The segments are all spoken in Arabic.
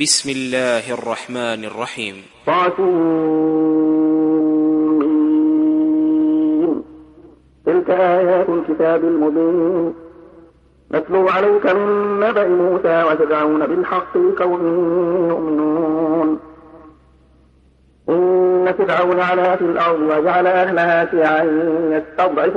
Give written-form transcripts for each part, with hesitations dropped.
بسم الله الرحمن الرحيم. تلك آيات الكتاب المبين نتلو عليك من نبأ موسى وفرعون بالحق لقوم يؤمنون. إن فرعون علا في الأرض وجعل أهلها شيعا يستضعف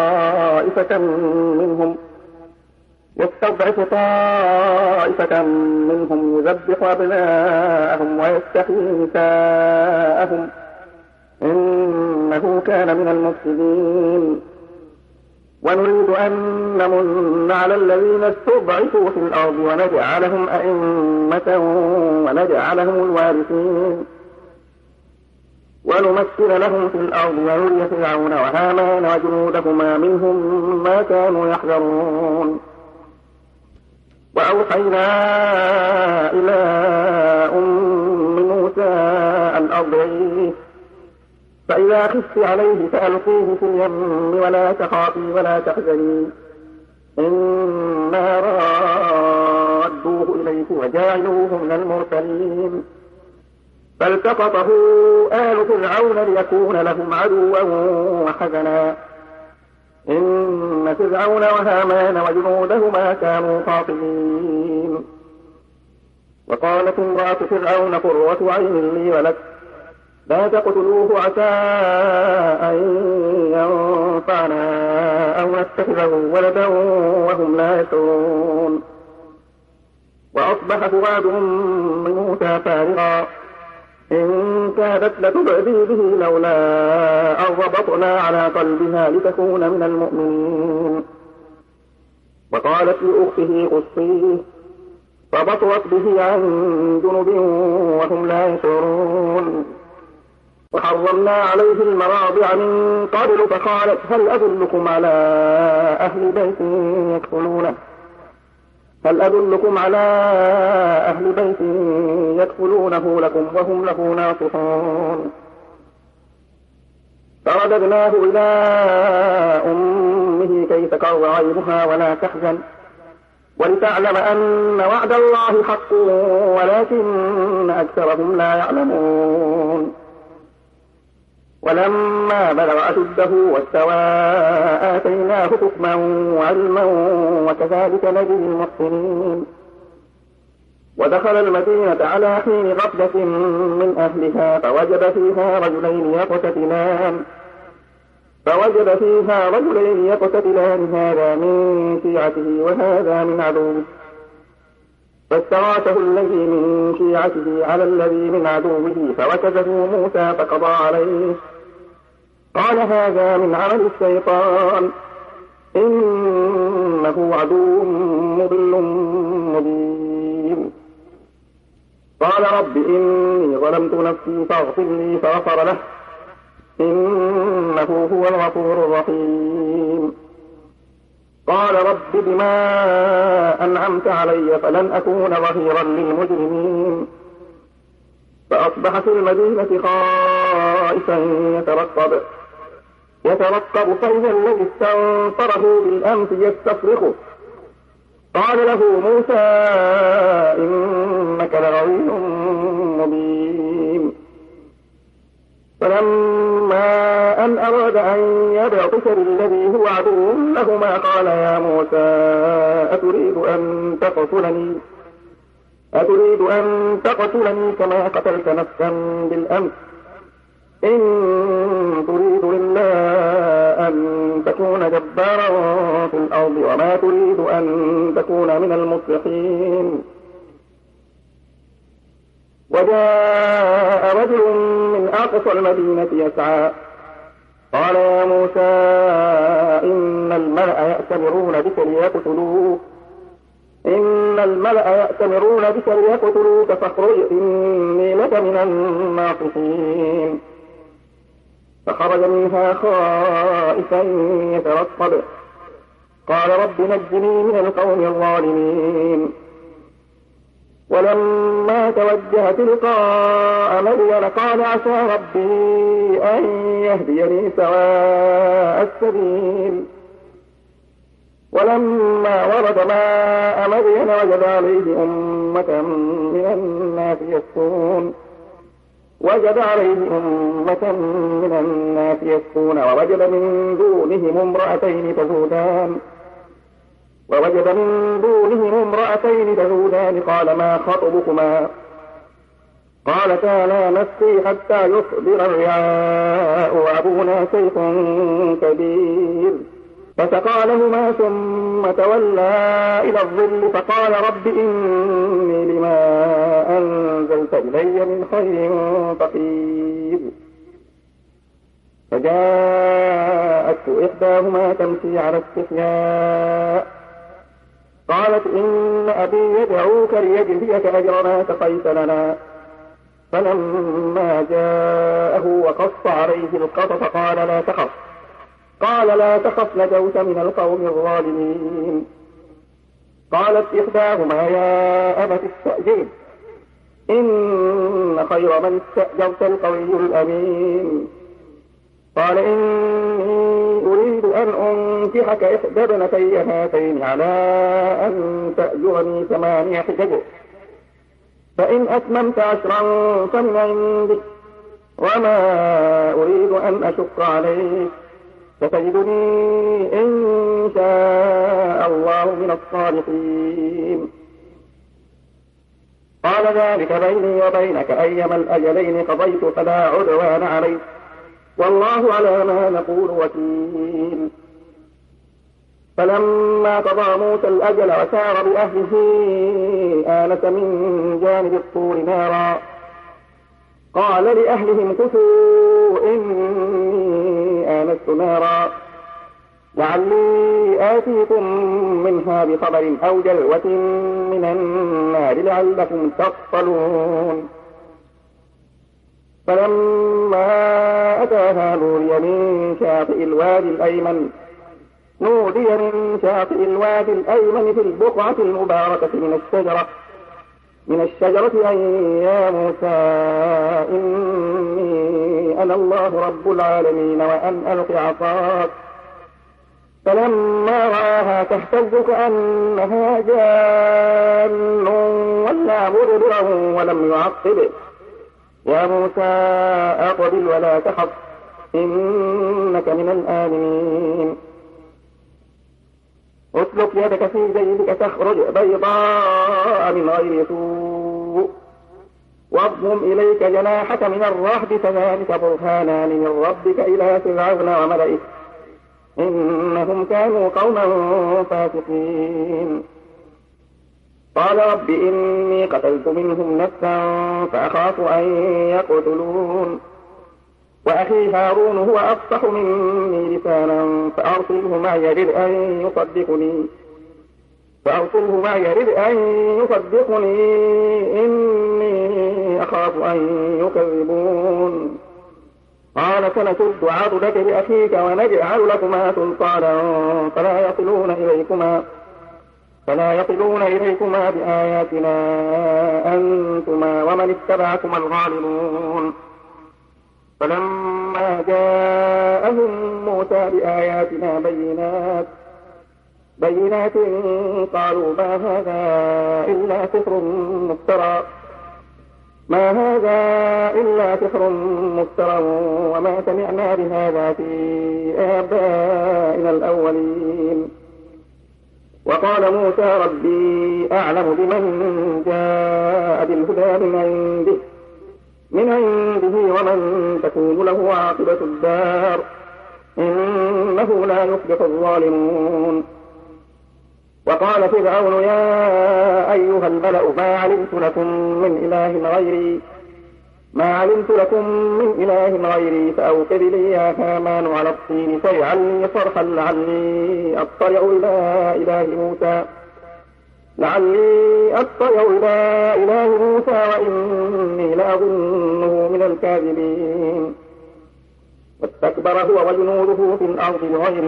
طائفة منهم يذبح أبناءهم ويستحيي نساءهم إنه كان من المفسدين. ونريد أن نمن على الذين استضعفوا في الأرض ونجعلهم أئمة ونجعلهم الوارثين ونمكن لهم في الأرض ونري فرعون وهامان وجنودهما منهم ما كانوا يحذرون. وأوحينا إلى أم موسى أن أرضعيه فإذا خفت عليه فألقيه في اليم ولا تخافي ولا تحزني إنا رادوه إليك وجاعلوه من المرسلين. فالتقطه آل فرعون ليكون لهم عدوا وحزنا إن فرعون وهامان وجنودهما كانوا خاطئين. وقالت امرأة فرعون قرة عين لي ولك لا تقتلوه عسى أن ينفعنا أو نتخذه ولدا وهم لا يشعرون. وأصبح فؤاد أم موسى فارغا إن كادت لتبدي به لولا أن ربطنا على قلبها لتكون من المؤمنين. وقالت لأخته قصيه فبطرت به عن جنب وهم لا يشعرون. وحرمنا عليه المراضع من قبل فقالت هل أدلكم على أهل بيت يكفلونه لكم وهم له ناصحون. فرددناه إلى أمه كي تقر عينها ولا تحزن ولتعلم أن وعد الله حق ولكن أكثرهم لا يعلمون. ولما بلغ أشده واستوى آتيناه حكما وعلما وكذلك نجزي المحسنين. ودخل المدينة على حين غفلة من أهلها فوجد فيها رجلين يقتتلان هذا من شيعته وهذا من عدوه فاستغاثه الذي من شيعته على الذي من عدوه فوكزه موسى فقضى عليه قال هذا من عمل الشيطان إنه عدو مضل مبين. قال رب إني ظلمت نفسي فاغفر لي فغفر له إنه هو الغفور الرحيم. قال رب بما أنعمت علي فلن أكون ظهيرا للمجرمين. فأصبح في المدينة خائفا يترقب فإذا الذي استنصره بالأمس يستصرخه قال له موسى إنك لغوي مبين. فلما أن أراد أن يبطش بالذي هو عدو لهما قال يا موسى أتريد أن تقتلني كما قتلت نفسا بالأمس إن تريد إلا أن تكون جبارا في الأرض وما تريد أن تكون من المصلحين. وجاء رجل من أقصى المدينة يسعى قال يا موسى إن الملأ يأتمرون بك ليقتلوك فاخرج إني لك من الناصحين. فخرج منها خائفا يترقب قال رب نجني من القوم الظالمين. ولما توجه تلقاء مدين قال عسى ربي أن يهديني سواء السبيل. ولما ورد ماء مدين وجد عليه أمة من الناس الناس يسكون وجد عليه أمة من الناس يسكون ووجد من دونهم امرأتين تذودان قال ما خطبكما قالتا لا نسقي حتى يصدر الرعاء وأبونا شيخ كبير فسقى لهما ثم تولى إلى الظل فقال رب إني لما أنزلت إلي من خير فقير فجاءته إحداهما تمشي على استحياء قالت إن أبي يدعوك ليجزيك أجر ما سقيت لنا فلما جاءه وقص عليه القصص قال لا تخف نجوت من القوم الظالمين قالت إحداهما يا أبت استأجره إن خير من استأجرت القوي الأمين قال إني أريد أن أنكحك إحدى ابنتي هاتين على أن تأجرني 8 حجج فإن أتممت 10 فمن عندك وما أريد أن أشق عليك ستجدني إن شاء الله من الصالحين قال ذلك بيني وبينك أيما الأجلين قضيت فلا عدوان عليك والله على ما نقول وكيل فلما قضى موسى الأجل وسار بأهله آنس من جانب الطور نارا قال لأهلهم كثوا إني آنست نارا لعلي آتيكم منها بخبر أو جلوة من النار لعلكم تصطلون فلما أتاها نودي من شاطئ الوادي الأيمن في البقعة المباركة من الشجرة أن يا موسى إني أنا الله رب العالمين وأن ألق عصاك فلما رآها تهتز كأنها جان ولا مدبرا ولم يعقب يا موسى أقبل ولا تخف إنك من الآمنين اسلك يدك في جيبك تخرج بيضاء من غير سوء واضم إليك جناحك من الرهب فذلك برهانان من ربك إلى فرعون وملئه إنهم كانوا قوما فاسقين قال رب إني قتلت منهم نفسا فأخاف أن يقتلون وأخي هارون هو أفصح مني لسانا فأرسله معي يرد أن يصدقني إني أخاف أن يكذبون قال سنشد عضدك بأخيك ونجعل لكما سلطانا فلا يصلون إليكما بآياتنا أنتما ومن اتبعكما الغالبون فلما جاءهم موسى بآياتنا بينات قالوا ما هذا إلا سحر مفترى وما سمعنا بهذا في آبائنا الأولين وقال موسى ربي أعلم بمن جاء بالهدى من عنده ومن تكون له عاقبة الدار إنه لا يفلح الظالمون وقال فرعون يا أيها الملأ ما علمت لكم من إله غيري فأوقد لي يا هامان على الطين فاجعل لي صرحا لعلي أطلع إلى إله موسى وإني لأظنه من الكاذبين واستكبر هو وجنوده في الأرض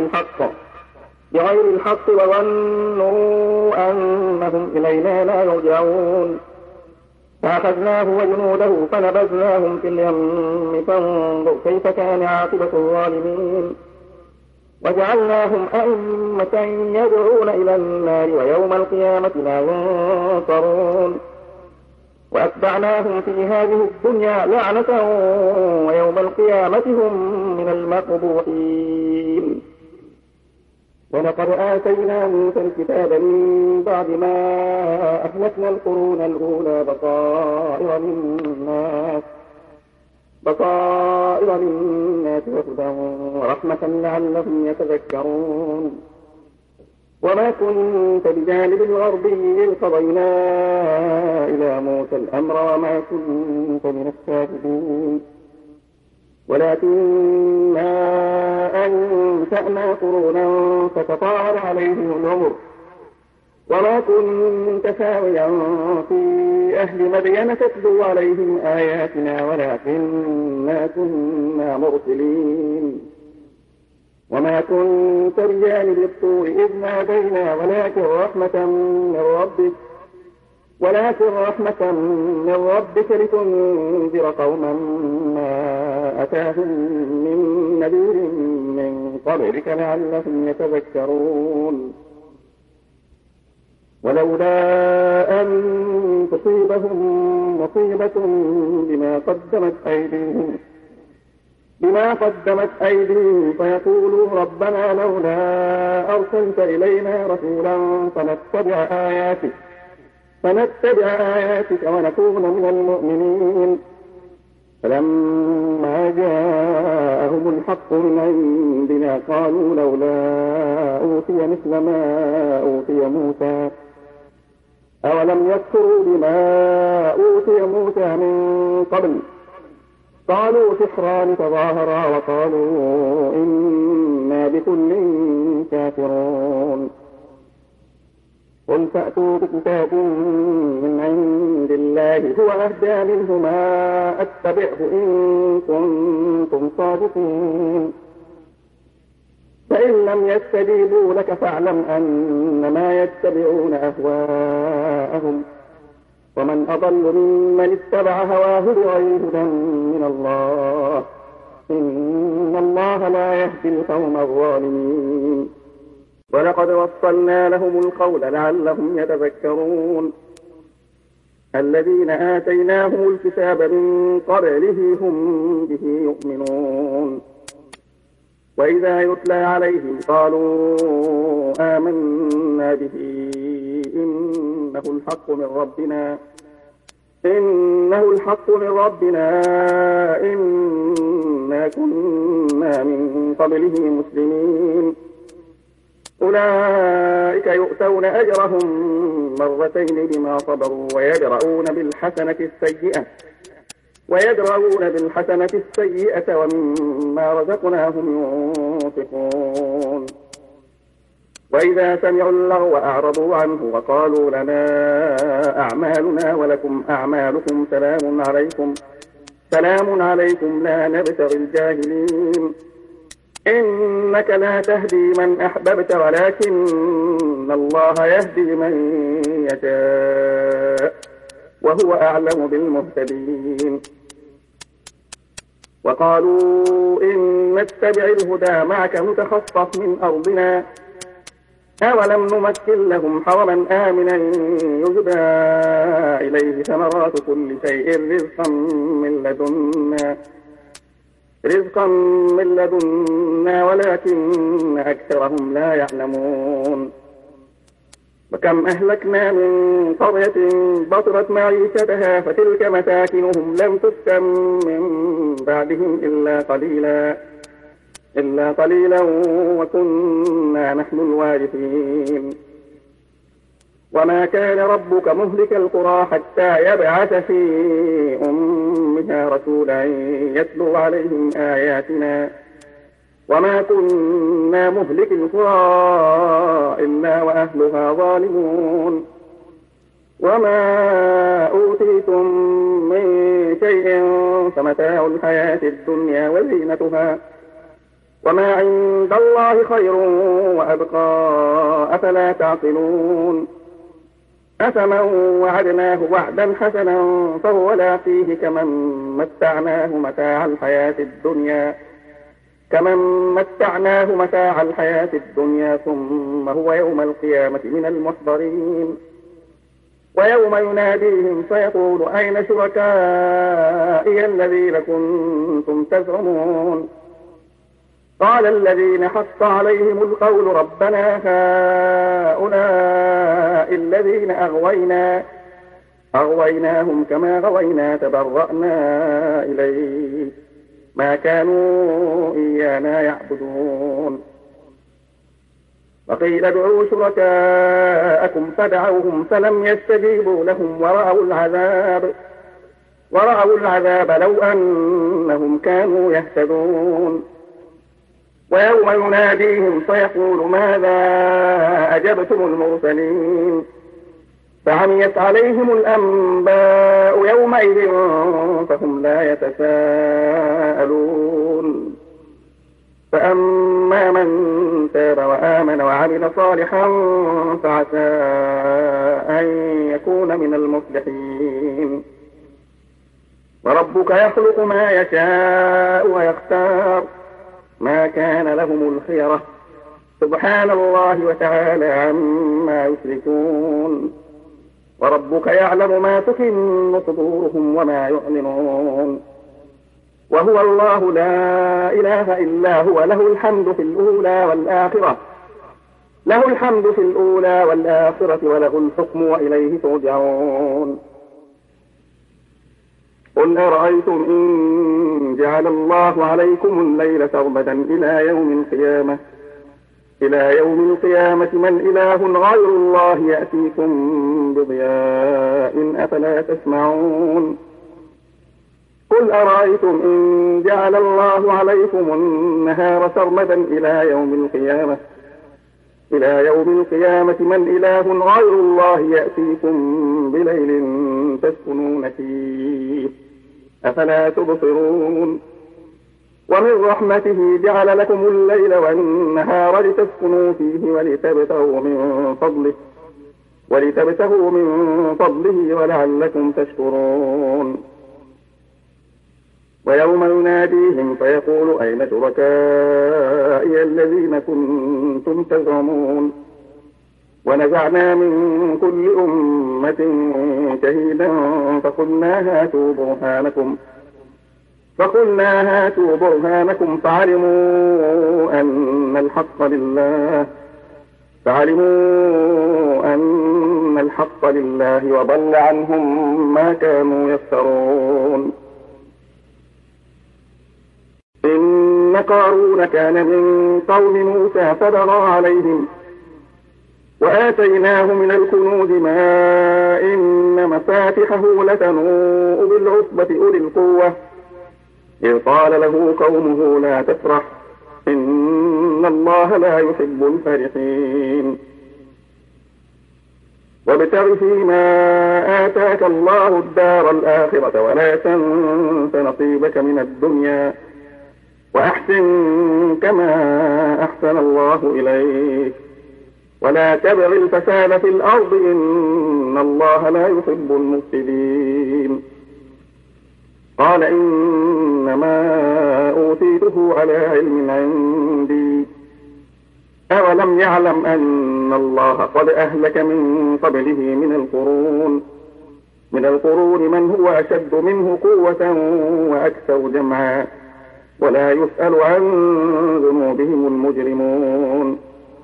بغير الحق وظنوا أنهم إلينا لا يرجعون فأخذناه وجنوده فنبذناهم في اليم فانظر كيف كان عاقبة الظالمين وجعلناهم أئمة يدعون إلى النار ويوم القيامة لا ينصرون وأتبعناهم في هذه الدنيا لعنة ويوم القيامة هم من المقبوحين. ولقد آتينا موسى الكتاب من بعد ما أهلكنا القرون الأولى بصائر للناس وهدى ورحمة لعلهم يتذكرون. وما كنت بجانب الغربي إذ قضينا إلى موسى الأمر وما كنت من الشاهدين ولكننا أنشأنا قرونا فتطاول عليهم العمر وما كنت ساويا في أهل مدين تتلو عليهم آياتنا ولكننا كنا مرسلين. وما كنت بجانب الطور إذ نادينا ولكن رحمة من ربك لتنذر قوما ما أتاهم من نذير من قبلك لعلهم يتذكرون. ولولا أن تصيبهم مصيبة بما قدمت أيديهم فيقولوا ربنا لولا أرسلت إلينا رسولا فنتبع آياتك ونكون من المؤمنين. فلما جاءهم الحق من عندنا قالوا لولا أوتي مثل ما أوتي موسى أولم يكفروا بما أوتي موسى من قبل قالوا سحران تظاهرا وقالوا إنا بكل كافرون. قل فأتوا بكتاب من عند الله هو أهدى منهما أتبعه إن كنتم صادقين. فإن لم يستجيبوا لك فاعلم أنما يتبعون أهواءهم ومن أضل ممن اتبع هواه بغير هدى من الله إن الله لا يهدي القوم الظالمين. ولقد وصلنا لهم القول لعلهم يتذكرون. الذين آتيناهم الكتاب من قبله هم به يؤمنون. وإذا يتلى عليهم قالوا آمنا به إنه الحق من ربنا إنا كنا من قبله مسلمين. أولئك يؤتون أجرهم مرتين بما صبروا ويدرؤون بالحسنة السيئة ومما رزقناهم ينفقون. وإذا سمعوا اللغو أعرضوا عنه وقالوا لنا أعمالنا ولكم أعمالكم سلام عليكم لا نبتغي الجاهلين. إنك لا تهدي من أحببت ولكن الله يهدي من يشاء وهو أعلم بالمهتدين. وقالوا إن نتبع الهدى معك نتخطف من أرضنا أولم نمكن لهم حرما آمنا يجبى إليه ثمرات كل شيء رزقا من لدنا ولكن أكثرهم لا يعلمون. وكم أهلكنا من قرية بطرت معيشتها فتلك مساكنهم لم تسكن من بعدهم إلا قليلا وكنا نحن الوارثين. وما كان ربك مهلك القرى حتى يبعث في أمها رسولا يتلو عليهم آياتنا وما كنا مهلك القرى إلا وأهلها ظالمون. وما أوتيتم من شيء فمتاع الحياة الدنيا وزينتها وما عند الله خير وأبقى أفلا تعقلون. أفمن وعدناه وعدا حسنا فهو لاقيه كمن متعناه متاع الحياة الدنيا ثم هو يوم القيامة من المحضرين. ويوم يناديهم فيقول أين شركائي الذين كنتم تزعمون قال الذين حق عليهم القول ربنا هؤلاء الذين أغويناهم كما غوينا تبرأنا إليك ما كانوا إيانا يعبدون وقيل ادعوا شركاءكم فدعوهم فلم يستجيبوا لهم ورأوا العذاب لو أنهم كانوا يهتدون ويوم يناديهم فيقول ماذا أجبتم المرسلين فعميت عليهم الأنباء يومئذ فهم لا يتساءلون فأما من تاب وآمن وعمل صالحا فعسى أن يكون من المفلحين وربك يخلق ما يشاء ويختار ما كان لهم الخيرة سبحان الله وتعالى عما يشركون وربك يعلم ما تكن صدورهم وما يعلنون وهو الله لا إله إلا هو له الحمد في الأولى والآخرة وله الحكم وإليه ترجعون قل أرأيتم إن جعل الله عليكم الليل سرمدا إلى يوم القيامة من إله غير الله يأتيكم بضياء أفلا تسمعون قل أرأيتم إن جعل الله عليكم النهار سرمدا إلى يوم القيامة من إله غير الله يأتيكم بليل تسكنون فيه أفلا تبصرون ومن رحمته جعل لكم الليل والنهار لتسكنوا فيه ولتبتغوا من فضله ولعلكم تشكرون ويوم يناديهم فيقول أين شركائي الذين كنتم تزعمون ونزعنا من كل أمة شهيدا فقلنا هاتوا برهانكم فعلموا أن الحق لله وضل عنهم ما كانوا يفترون إن قارون كان من قوم موسى فبغى عليهم وآتيناه من الكنوز ما إن مفاتحه لتنوء بالعصبة أولي القوة إذ قال له قومه لا تفرح إن الله لا يحب الفرحين وابتغ فيما آتاك الله الدار الآخرة ولا تنس نصيبك من الدنيا وأحسن كما أحسن الله إليك ولا تبغ الفساد في الأرض إن الله لا يحب المفسدين قال إنما أوتيته على علم عندي أولم يعلم أن الله قد أهلك من قبله من القرون من هو أشد منه قوة وأكثر جمعا ولا يسأل عن ذنوبهم المجرمون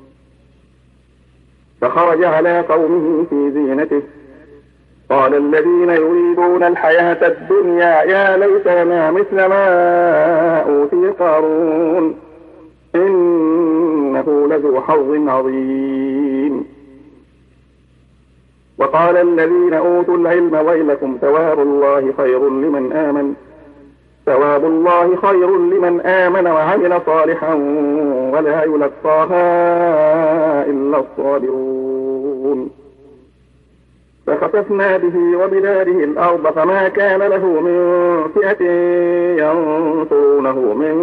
فخرج على قومه في زينته قال الذين يريدون الحياة الدنيا يا ليت لنا مثل ما أوتي قارون إنه لذو حظ عظيم وقال الذين أوتوا العلم ويلكم ثواب الله خير لمن آمن وعمل صالحا ولا يلقاها إلا الصابرون فخسفنا به وبداره الأرض فما كان له من فئة ينصرونه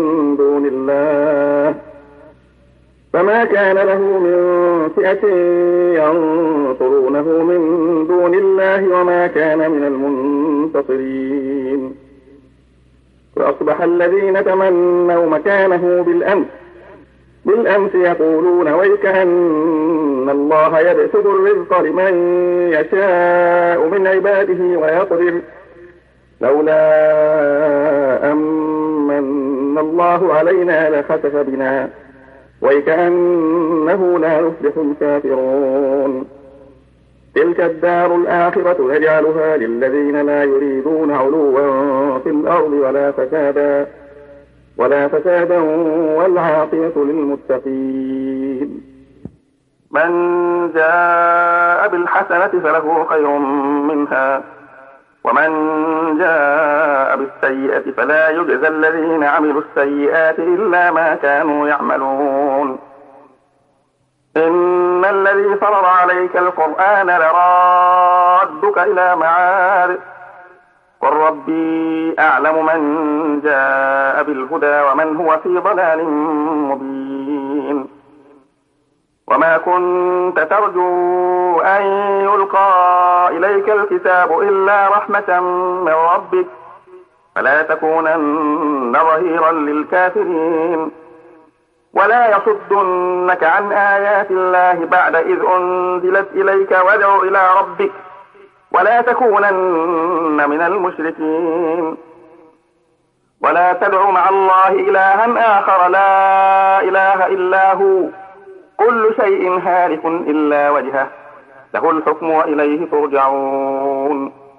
من دون الله وما كان من المنتصرين فأصبح الذين تمنوا مكانه بالأمس يقولون ويكأن إن الله يبسط الرزق لمن يشاء من عباده ويقدر لولا أمن الله علينا لخسف بنا وكأنه لا يفلح الكافرون تلك الدار الآخرة نجعلها للذين لا يريدون علوا في الأرض ولا فسادا والعاقبة للمتقين من جاء بالحسنة فله خير منها ومن جاء بالسيئة فلا يجزى الذين عملوا السيئات إلا ما كانوا يعملون إن الذي فرض عليك القرآن لرادك إلى معاد قل ربي أعلم من جاء بالهدى ومن هو في ضلال مبين وما كنت ترجو أن يلقى إليك الكتاب إلا رحمة من ربك فلا تكونن ظهيرا للكافرين ولا يصدنك عن آيات الله بعد إذ أنزلت إليك وادع إلى ربك ولا تكونن من المشركين ولا تدع مع الله إلها آخر لا إله إلا هو كل شيء هالك إلا وجهه له الحكم وإليه ترجعون